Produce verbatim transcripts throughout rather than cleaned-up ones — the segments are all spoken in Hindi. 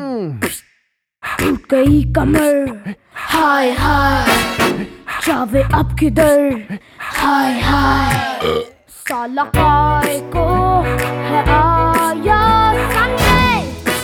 टूट गई कमर, हाय हाय जावे अब किधर, हाय हाय साला काय को है आया संडे,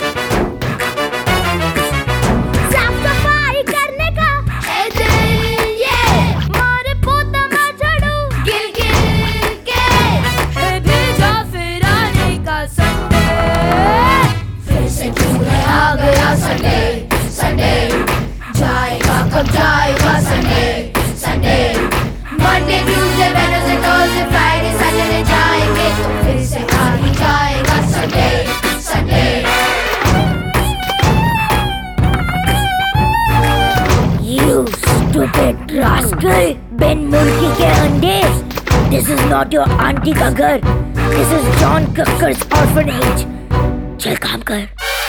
साफ सफाई करने का है दिन ये, मारे पोता में झाड़ू गिर गिर के, है भेजा फिर आने का संडे, फिर से क्यों है आ गया संडे, संडे जाएगा कब जाएगा Sunday, Sunday Monday Tuesday Wednesday Thursday Friday Saturday जाएंगे तो फिर से आ ही जाएगा Sunday, Sunday. You stupid rascal, बिन मुर्गी के अंडे। This is not your auntie का घर, this is John Cocker's orphanage। चल काम कर।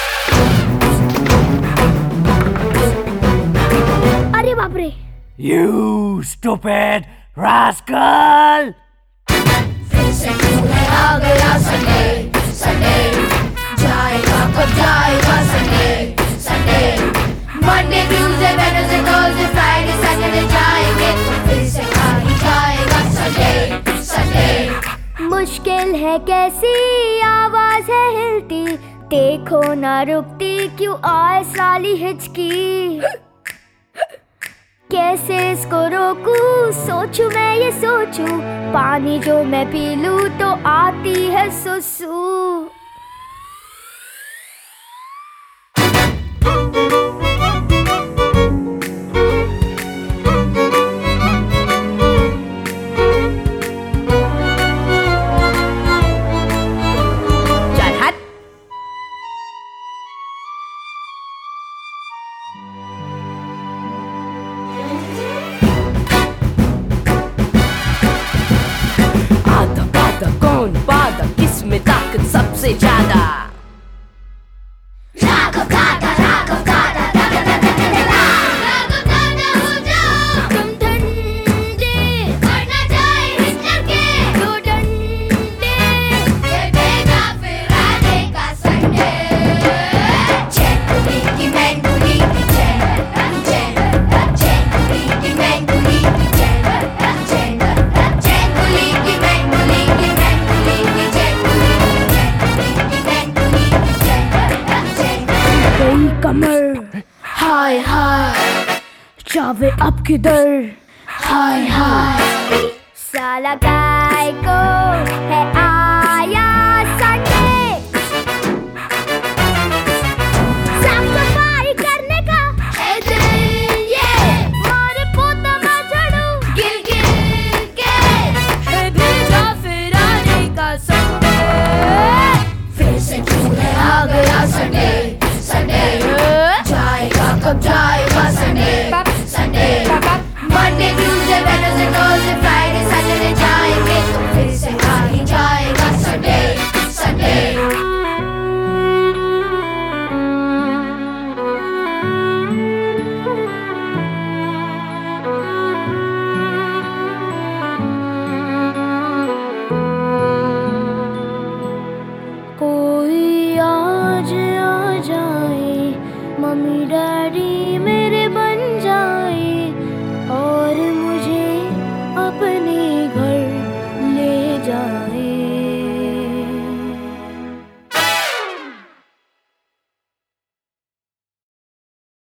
अरे बाप रे! You stupid rascal! फिर से क्यों है आ गया संडे, संडे जाएगा कब जाएगा Sunday, Sunday Monday Tuesday Wednesday Thursday Friday Saturday जाएंगे तो फिर से आ ही जाएगा संडे, संडे। मुश्किल है कैसी आवाज है हिलती, देखो ना रुकती क्यों आए साली हिचकी, कैसे इसको रोकूं सोचूं मैं ये सोचूं, पानी जो मैं पी लूं तो आती है सुसु। चल हट। कौन बादा किसमें ताकत सबसे ज्यादा, राघव दादा राघव दादा दादा दादा दादा राघव दादा हो जाओ तुम ठंडे, करना जाए हिटलर के दो डंडे, ये देगा फिर आने का संडे, चैन गुली की मैन गुली की चैन चैन चैन गुली की मैन गुली की चैन चैन चैन गुली की मैन गुली की मैन गुली की चैन गुली की मैन गुली की चैन गई कमर, हाय हाय जावे अब किधर, हाय हाय साला काय को